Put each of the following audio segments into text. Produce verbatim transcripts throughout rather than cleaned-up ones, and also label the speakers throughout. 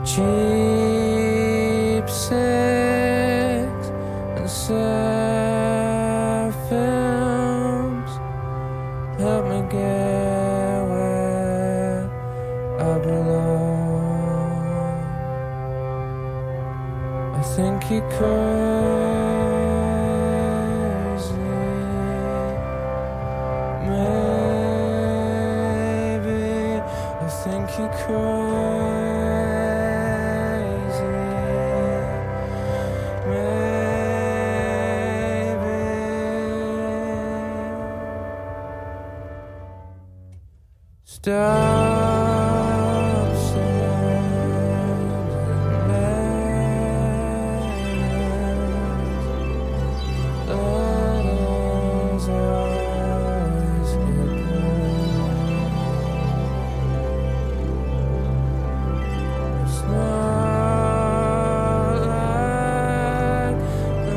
Speaker 1: cheap sex and sad films help me get where I belong. I think you're crazy, maybe. I think you're crazy. Stop sending letters. Letters always get burned. It's not like the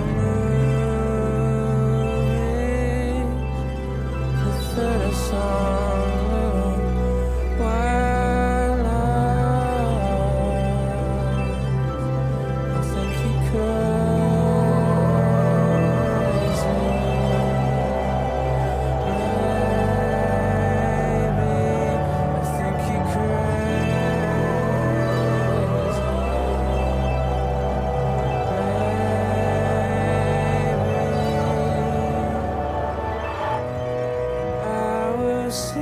Speaker 1: movies. The third song. See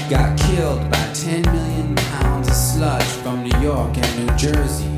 Speaker 2: got killed by ten million pounds of sludge from New York and New Jersey.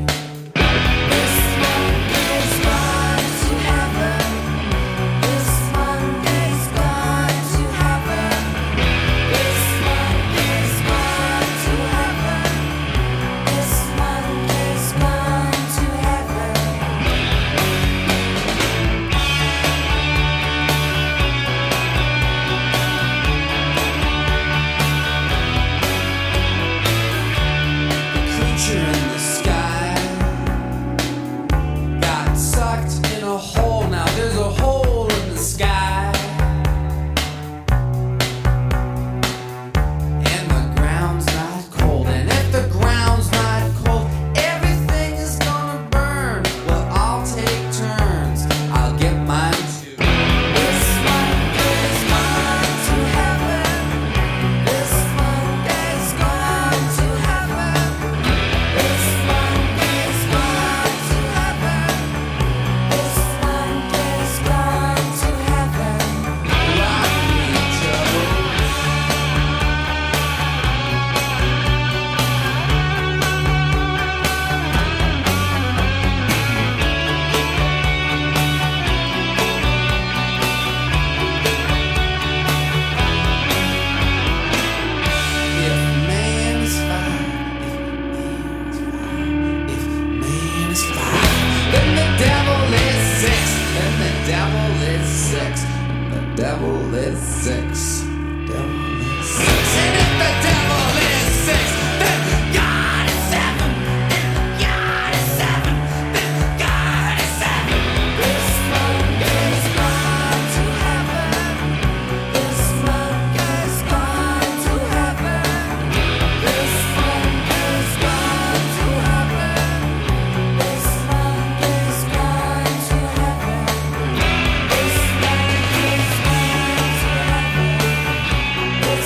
Speaker 2: Devil is six. Devil is six. And if the devil is six, then God is seven. And God is seven. Then God is seven. This monkey's gone to heaven. This monkey's gone to heaven. This monkey's gone to heaven. This monkey's gone to heaven. This monkey's gone to heaven.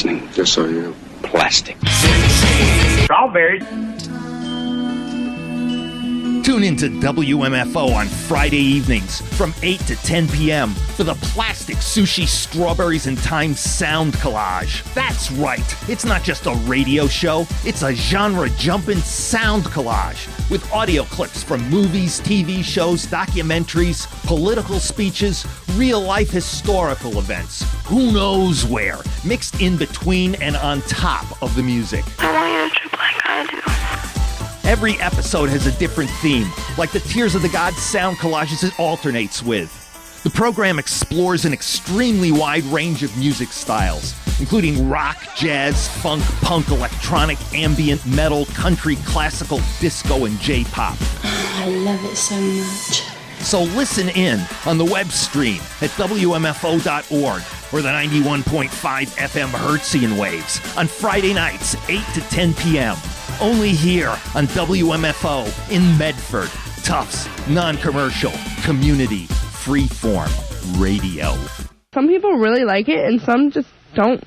Speaker 3: listening, just so you know. Plastic.
Speaker 4: Strawberries.
Speaker 5: Tune into W M F O on Friday evenings from eight to ten p.m. for the Plastic Sushi Strawberries and Time Sound Collage. That's right, it's not just a radio show, it's a genre-jumping sound collage with audio clips from movies, T V shows, documentaries, political speeches, real-life historical events, who knows where, mixed in between and on top of the music.
Speaker 6: I want you to trip like I do.
Speaker 5: Every episode has a different theme, like the Tears of the Gods sound collages it alternates with. The program explores an extremely wide range of music styles, including rock, jazz, funk, punk, electronic, ambient, metal, country, classical, disco, and J-pop.
Speaker 6: I love it so much.
Speaker 5: So listen in on the web stream at W M F O dot org or the ninety-one point five F M Hertzian waves on Friday nights, eight to ten p.m. Only here on W M F O in Medford. Tufts, non-commercial, community, freeform radio.
Speaker 7: Some people really like it and some just don't.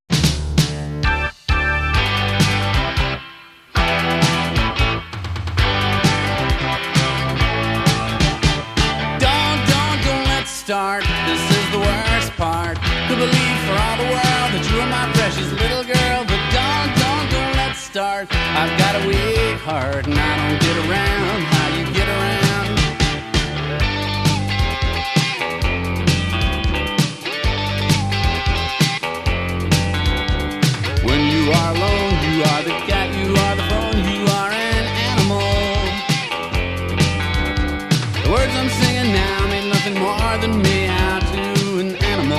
Speaker 2: Start. This is the worst part. Could believe for all the world that you are my precious little girl, but don't, don't, don't let's start. I've got a weak heart and I don't get around how you get around. When you are alone, you are the cat, you are the phone, you are an animal. The words I'm singing now mean nothing more than me out to an animal.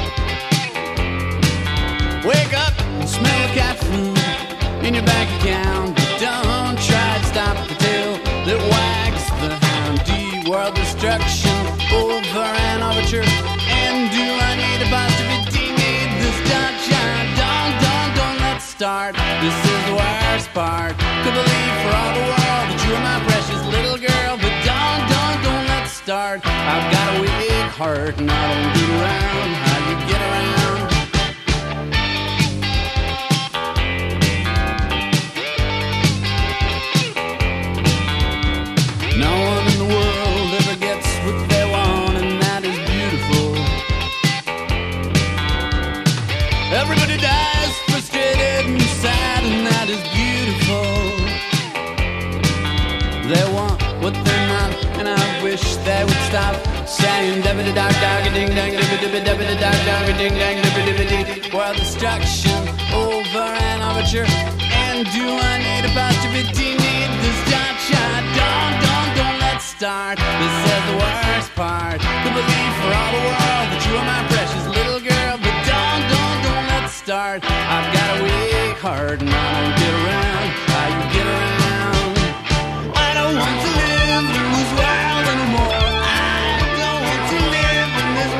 Speaker 2: Wake up and smell the cat food in your bank account, but don't try to stop the tail that wags the hound. D-world destruction over an overture. And do I need a positivity? Need this touch? Don't, don't, don't let's start. This is the worst part. Could believe for all the world that you are my precious little girl, but don't, don't, don't let's start. I've got a weak heart and I don't get around how you get around. No one in the world ever gets what they want, and that is beautiful. Everybody dies frustrated and sad, and that is beautiful. They want what they're not, and I wish they would stop saying dabba da dog dog a ding dang dabba dabba dabba da dog dog a ding dang dabba dabba dee. World destruction over an overture. And do I need a positivity? Need this shot shot? Don't, don't, don't let's start. This is the worst part. Could believe for all the world that you are my precious little girl, but don't, don't, don't let's start. I've got a weak heart and I don't get around how you get around. I don't want to live in this world anymore. I don't want to live in this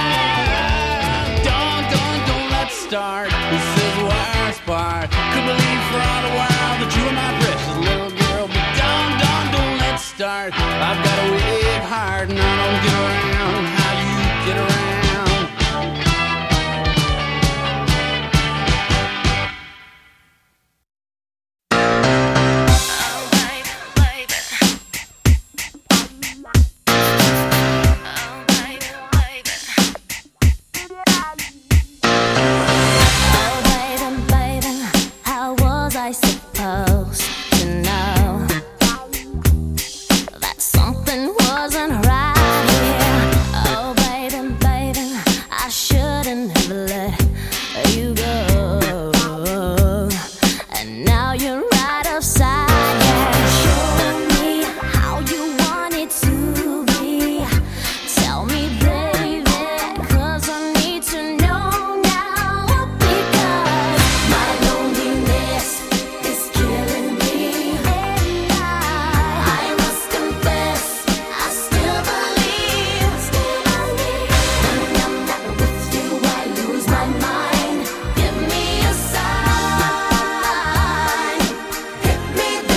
Speaker 2: world. Don't, don't, don't let's start. This is the worst part. Could believe for all the world that you are my precious little girl, but don't, don't, don't let's start. I've got a weak heart and I don't get around how you get around.
Speaker 8: Me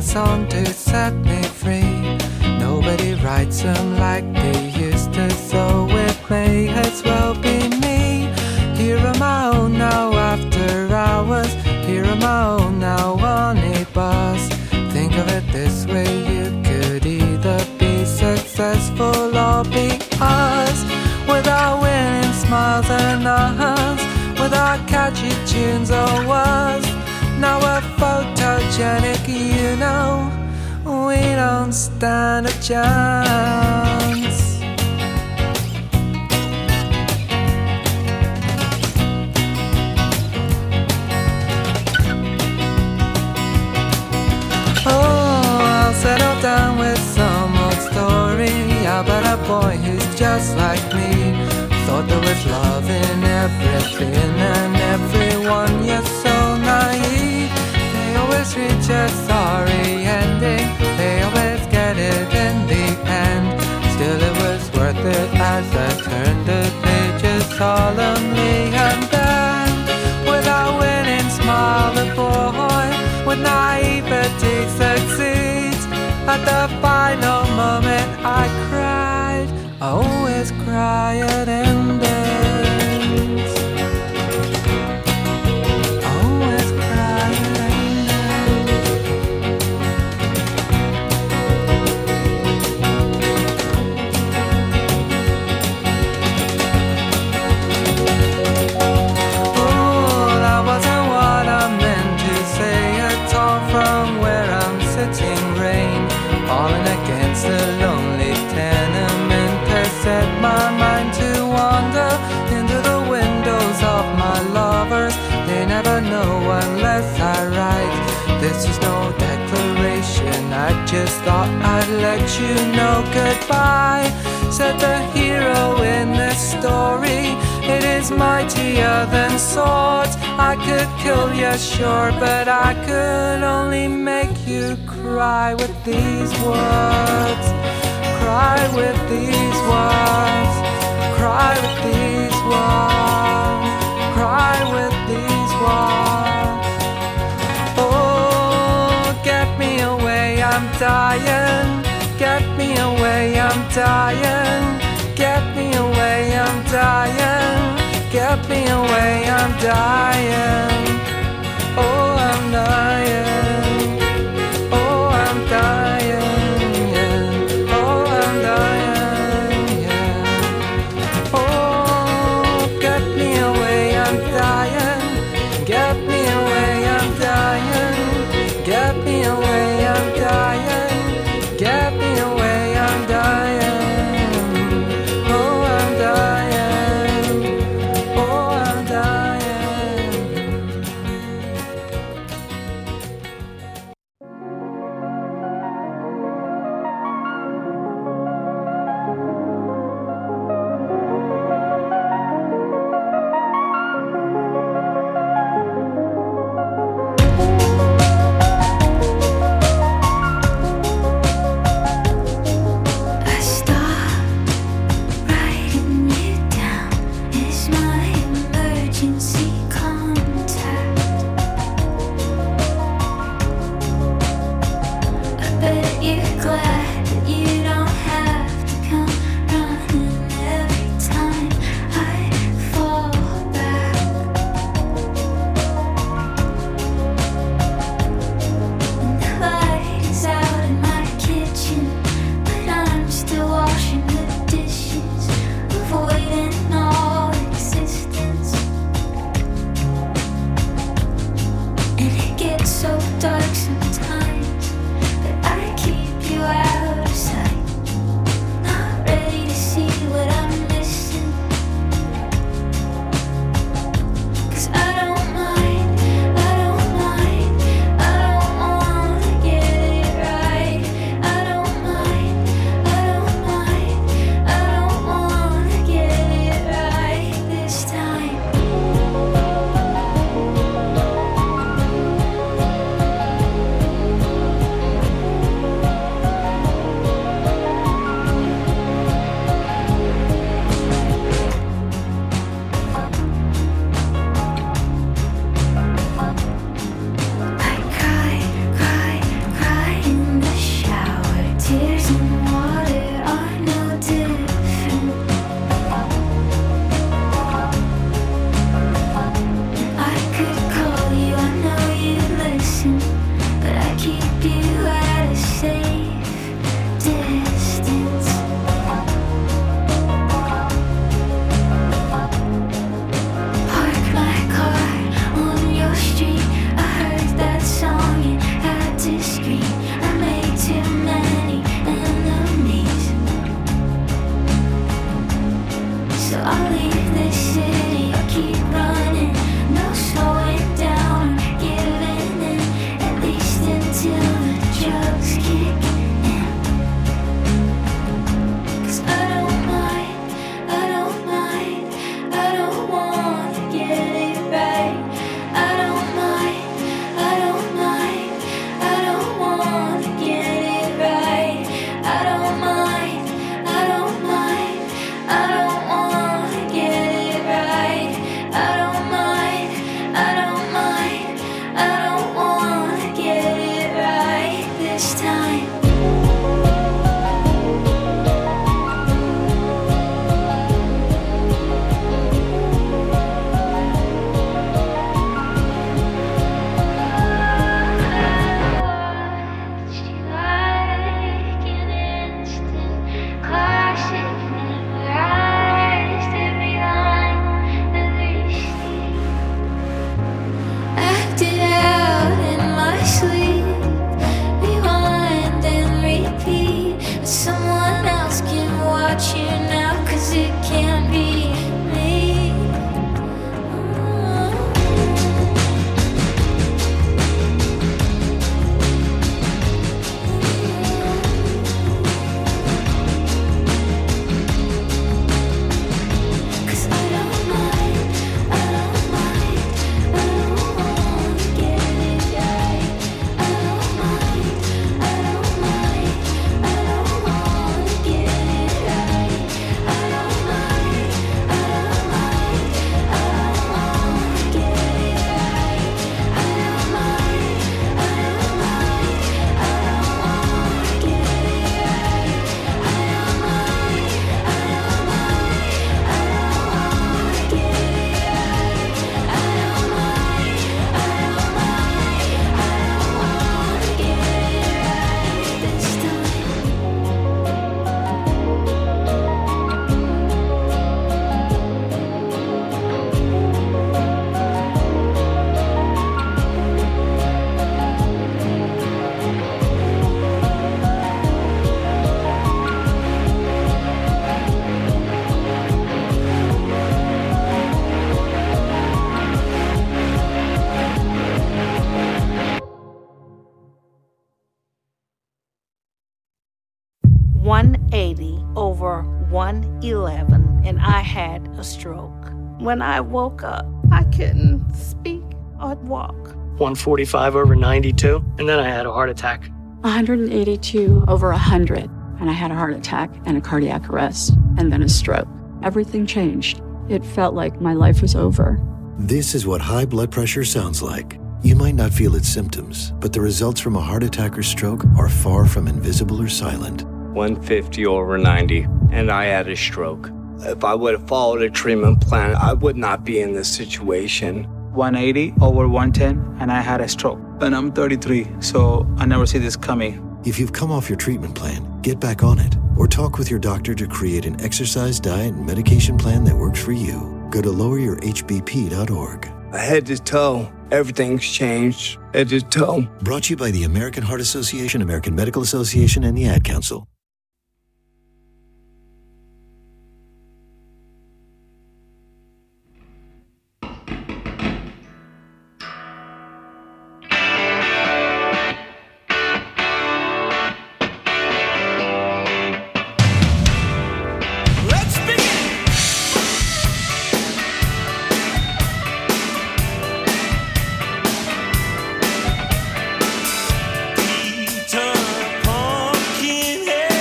Speaker 8: song to set me free. Nobody writes them like they used to, so it may as well be me. Here on my own now after hours, here on my own now on a bus. Think of it this way, you could either be successful or be us. Without winning smiles and us, without catchy tunes or words. Now we're photogenic, you know, we don't stand a chance. Settle down with some old story about a boy who's just like me. Thought there was love in everything and everyone, you're so naive. They always reach a sorry ending, they always get it in the end. Still it was worth it as I turned the pages solemnly. And then, without winning, smile the boy with naivety succeeds. At the final moment I cried, I always cry at endings. I always cry at endings. Oh, that wasn't what I meant to say at all. From where I'm sitting, rain falling against the lonely tenement has set my mind to wander into the windows of my lovers. They never know unless I write. This is no declaration, I just thought I'd let you know goodbye. Said the hero in this story, it is mightier than swords. I could kill you, sure, but I could only make you cry with these words. Cry with these words. Cry with these words. Cry with these words. Oh, get me away, I'm dying. Get me away, I'm dying. Get me away, I'm dying. Get me away, I'm dying. Oh, I'm dying. Oh, I'm dying, yeah. Oh, I'm dying, yeah. Oh, get me away, I'm dying. Get me away, I'm dying. Get me away, I'm dying. Get me away, I'm dying. Oh, I'm dying. Oh, I'm dying.
Speaker 9: one eighty over one eleven, and I had a stroke. When I woke up, I couldn't speak or walk.
Speaker 10: one forty-five over ninety-two, and then I had a heart attack.
Speaker 11: one eighty-two over one hundred, and I had a heart attack and a cardiac arrest, and then a stroke. Everything changed. It felt like my life was over.
Speaker 12: This is what high blood pressure sounds like. You might not feel its symptoms, but the results from a heart attack or stroke are far from invisible or silent.
Speaker 13: one fifty over ninety, and I had a stroke. If I would have followed a treatment plan, I would not be in this situation.
Speaker 14: one eighty over one ten, and I had a stroke. And I'm thirty-three, so I never see this coming.
Speaker 12: If you've come off your treatment plan, get back on it, or talk with your doctor to create an exercise, diet, and medication plan that works for you. Go to lower your h b p dot org.
Speaker 13: Head to toe, everything's changed. Head to toe.
Speaker 12: Brought to you by the American Heart Association, American Medical Association, and the Ad Council.
Speaker 1: Peter Pumpkinhead.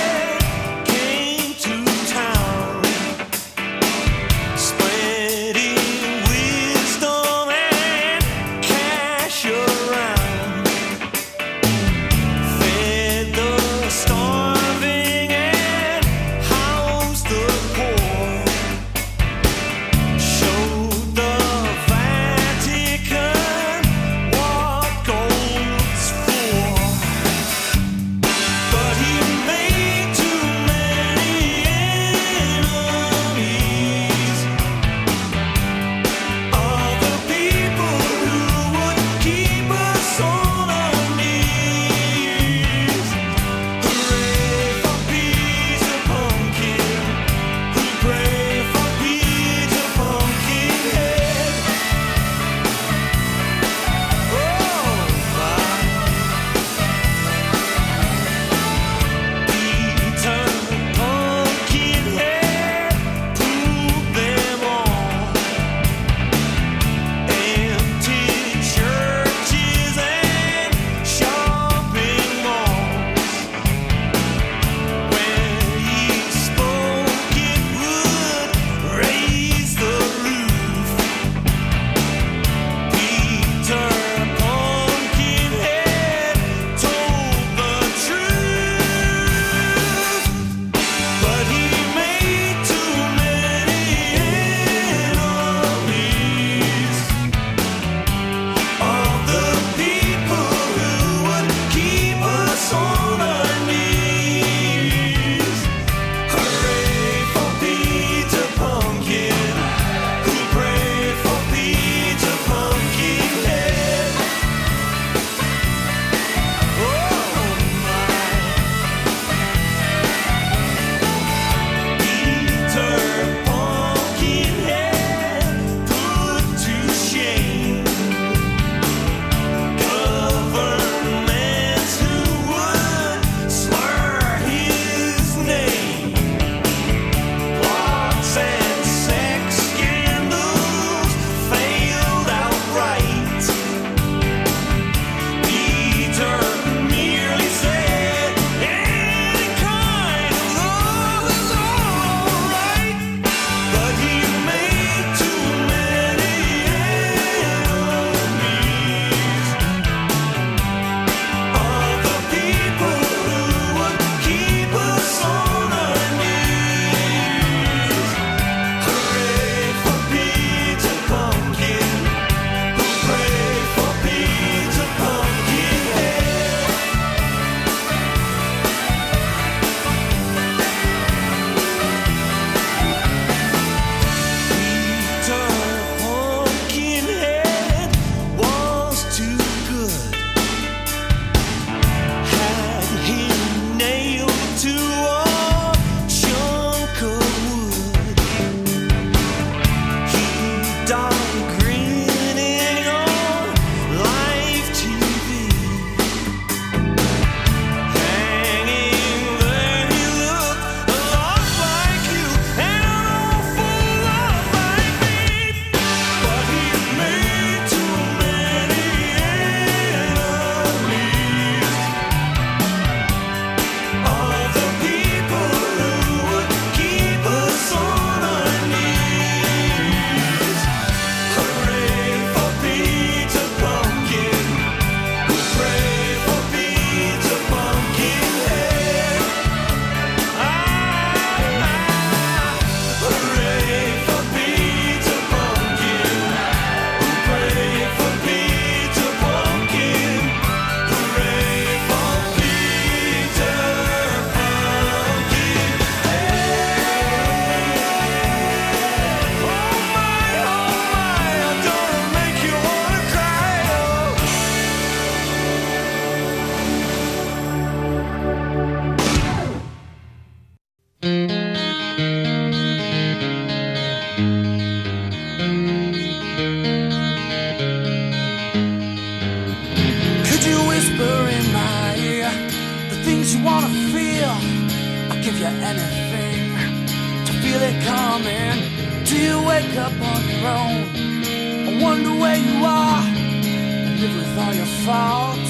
Speaker 2: you anything to feel it coming? Do you wake up on your own and wonder where you are and live with all your faults?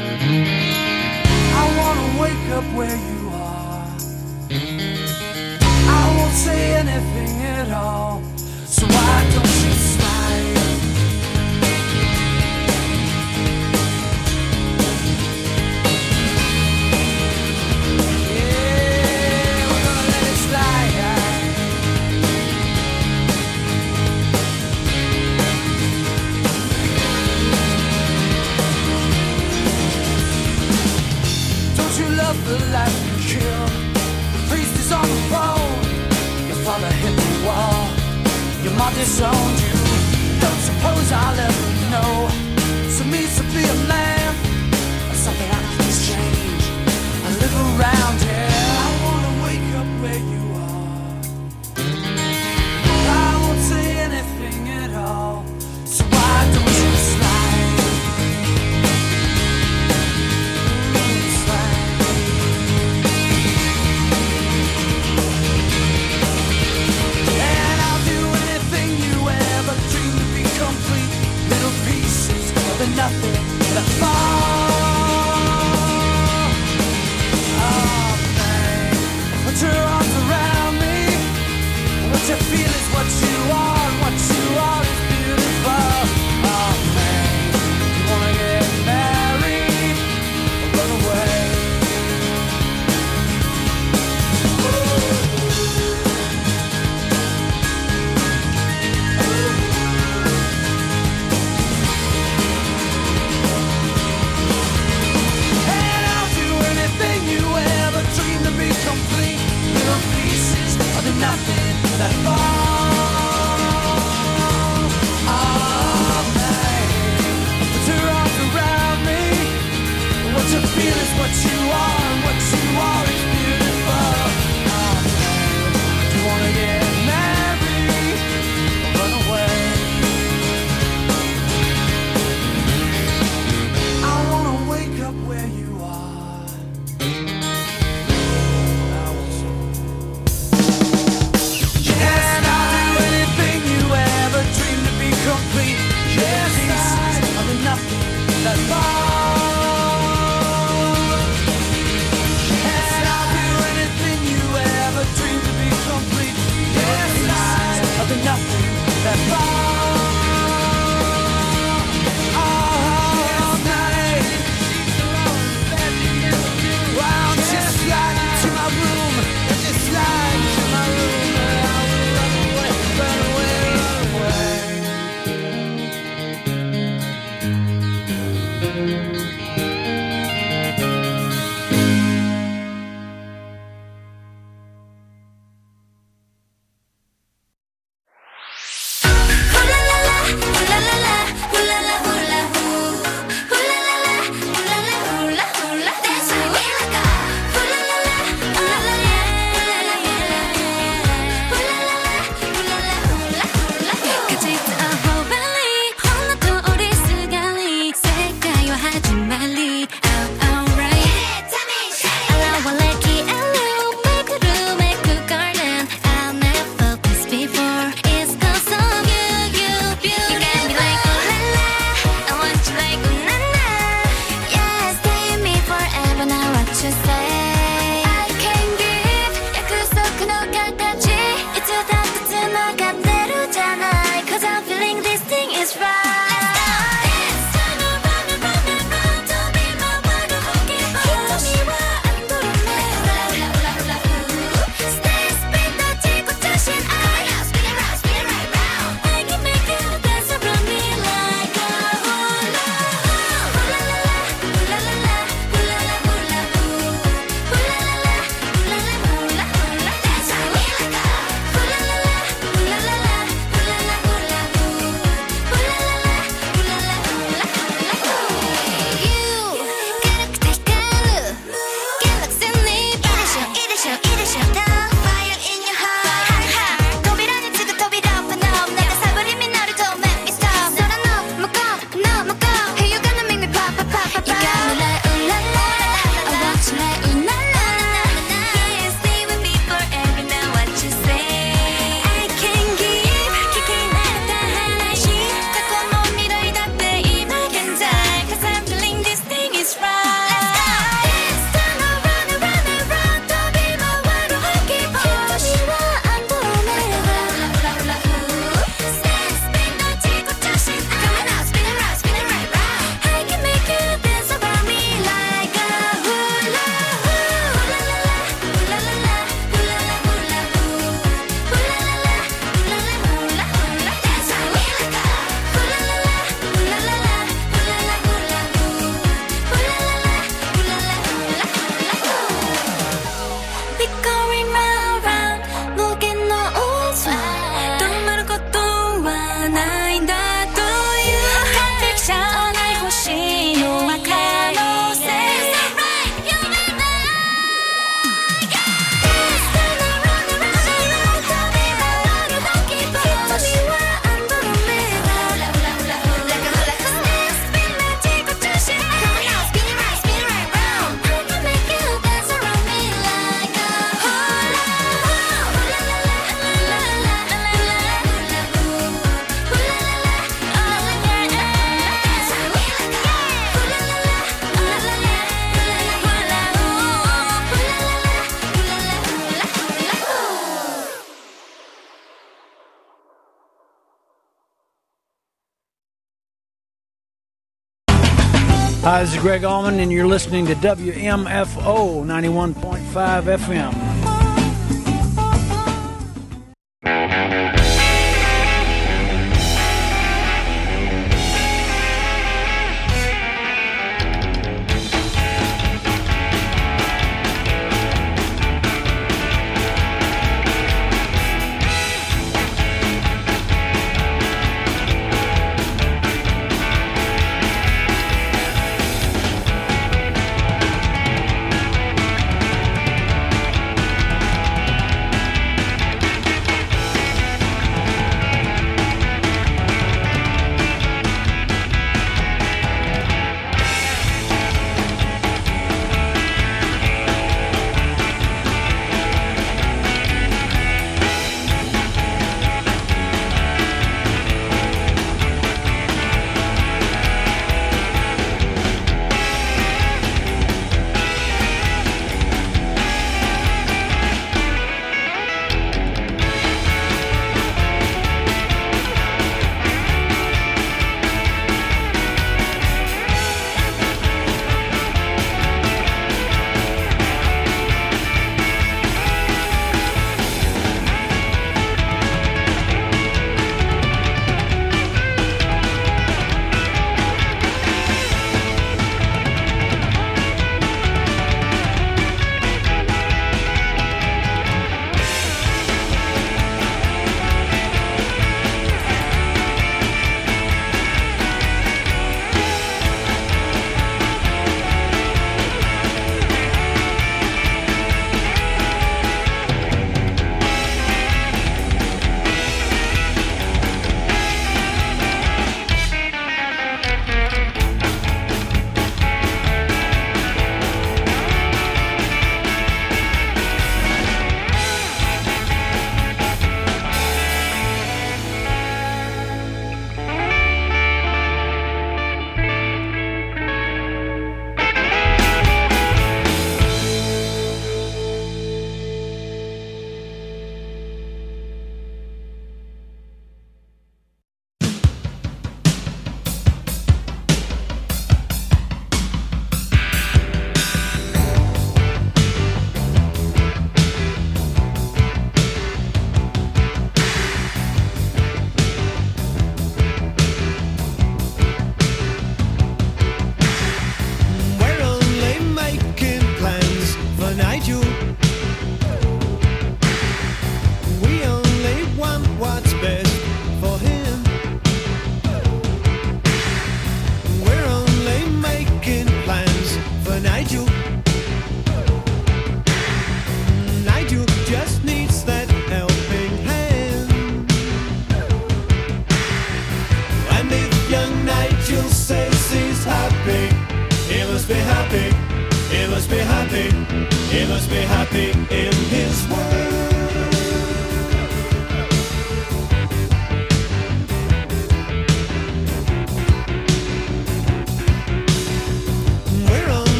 Speaker 2: I wanna wake up where you are. I won't say anything at all, so why don't you slide? The life you kill, the priest is on the phone. Your father hit the wall, your mom disowned you. Don't suppose I'll ever know. So means to be a man, or something I can change. I live around here. I wanna wake up where you are. I won't say anything at all, so why don't you slide? Nothing but
Speaker 15: Hi, this is Greg Allman, and you're listening to W M F O ninety-one point five F M.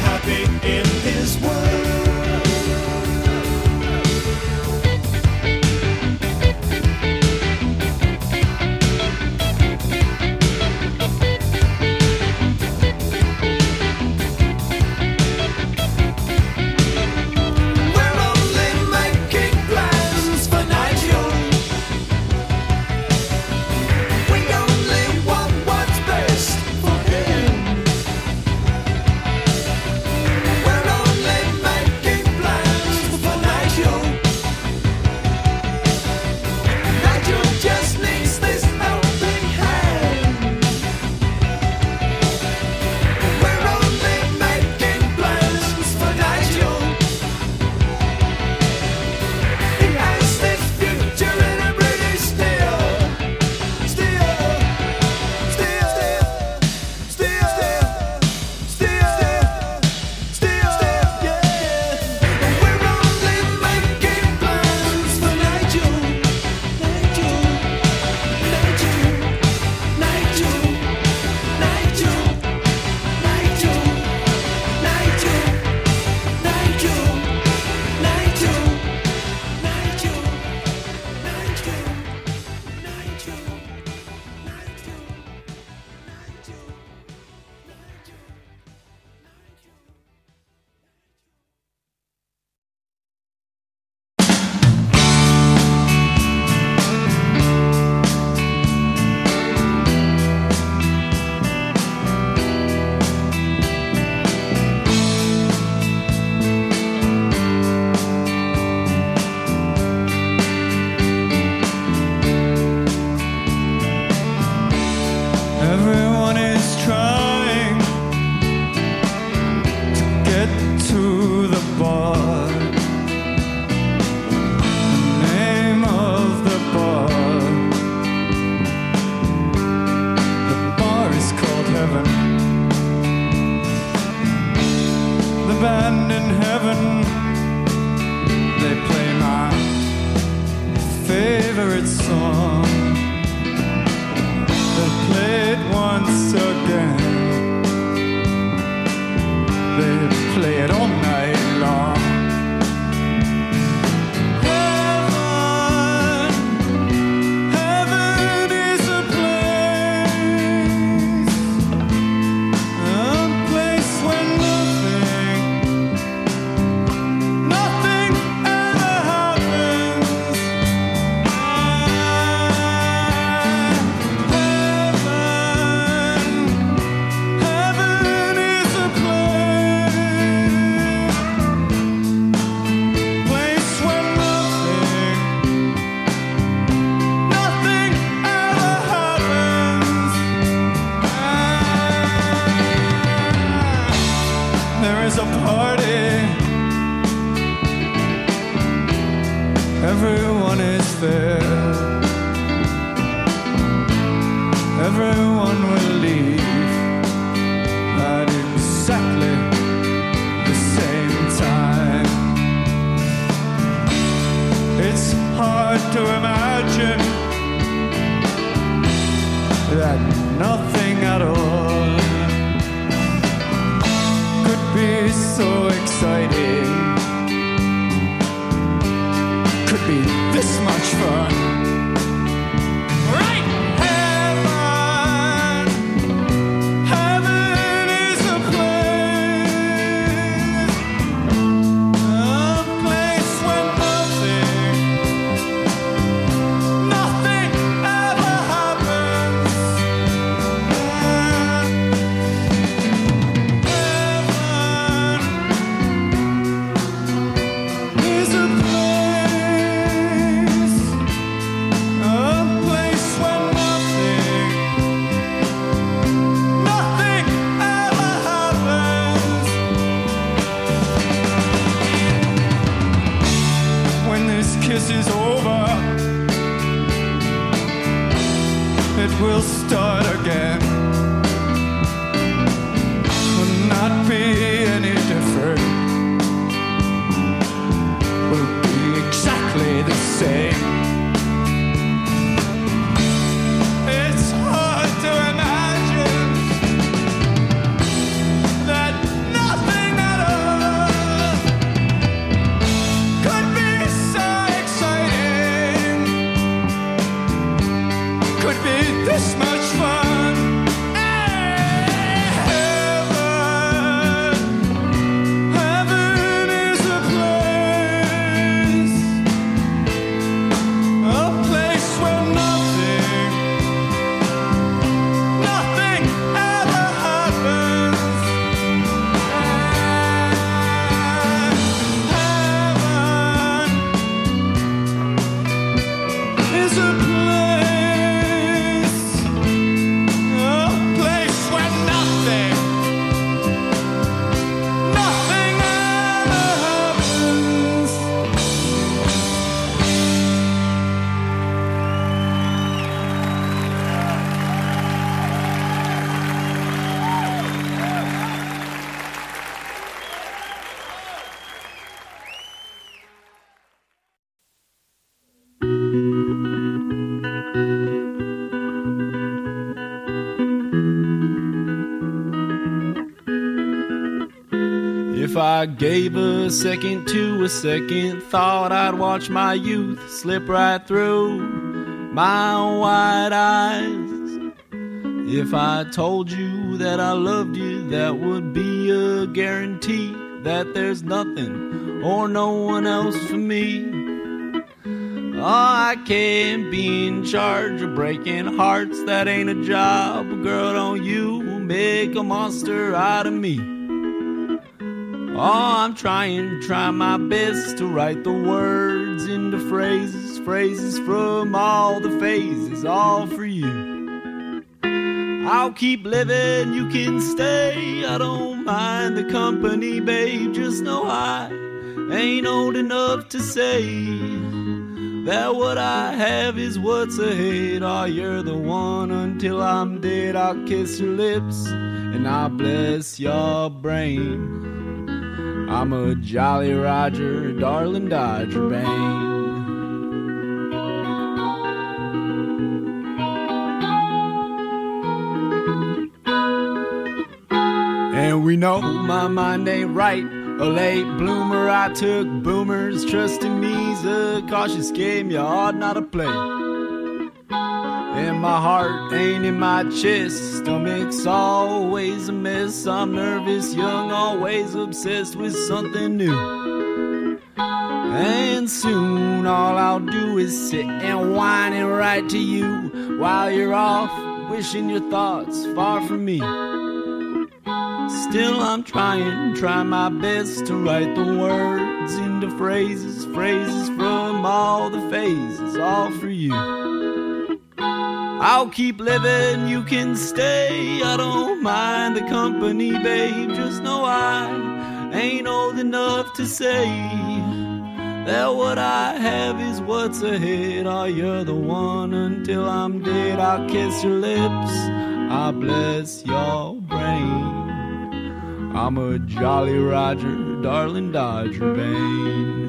Speaker 16: happy in this world.
Speaker 1: Everyone is trying to get to the bar. The name of the bar, the bar is called Heaven. The band in heaven, they play my favorite song. They'll play it once again. They play it all night long. Heaven, heaven is a place, a place where nothing, nothing ever happens. Everyone is there. Everyone will leave at exactly the same time. It's hard to imagine that nothing at all could be so exciting, could be this much fun. Right! Heaven, heaven is a place, a place where nothing, nothing ever happens. Heaven is a place, a place where nothing, nothing ever happens. When this kiss is over, it will start again. Will not be any different. Will be exactly the same. It's hard to imagine that nothing
Speaker 17: If I gave a second to a second thought, I'd watch my youth slip right through my wide eyes. If I told you that I loved you, that would be a guarantee that there's nothing or no one else for me. Oh, I can't be in charge of breaking hearts, that ain't a job. Girl, don't you make a monster out of me. Oh, I'm trying, try my best to write the words into phrases, phrases from all the phases, all for you. I'll keep living, you can stay, I don't mind the company, babe. Just know I ain't old enough to say that what I have is what's ahead. Oh, you're the one until I'm dead. I'll kiss your lips and I'll bless your brain. I'm a Jolly Roger, darling Dodger Bane. And we know my mind ain't right, a late bloomer. I took boomers, trusting me's a cautious game you ought not to play. And my heart ain't in my chest, stomach's always a mess. I'm nervous, young, always obsessed with something new. And soon all I'll do is sit and whine and write to you while you're off, wishing your thoughts far from me. Still I'm trying, try my best to write the words into phrases, phrases from all the phases, all for you. I'll keep living, you can stay, I don't mind the company, babe. Just know I ain't old enough to say that what I have is what's ahead. Oh, you're the one until I'm dead. I'll kiss your lips, I'll bless your brain. I'm a Jolly Roger, darling Dodger Bane.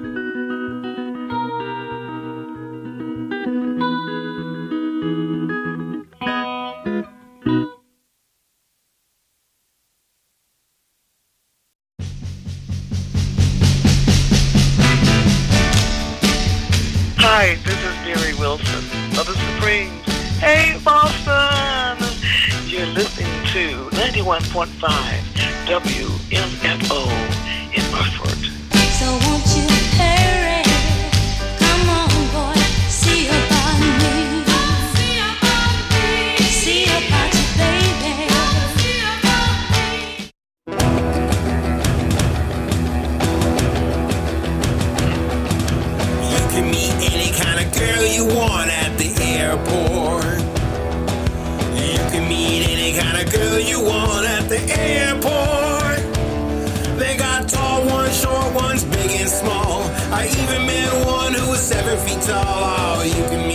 Speaker 18: Hi, this is Mary Wilson of the Supremes. Hey, Boston! You're listening to ninety-one point five W M F O in Burford.
Speaker 2: So won't you hurry? Come on, boy, see about me. See about me. See about you, baby. See about me.
Speaker 19: You can meet any kind of girl you want at the airport. You can meet any kind of girl you want at the airport. They got tall ones, short ones, big and small. I even met one who was seven feet tall. Oh, you can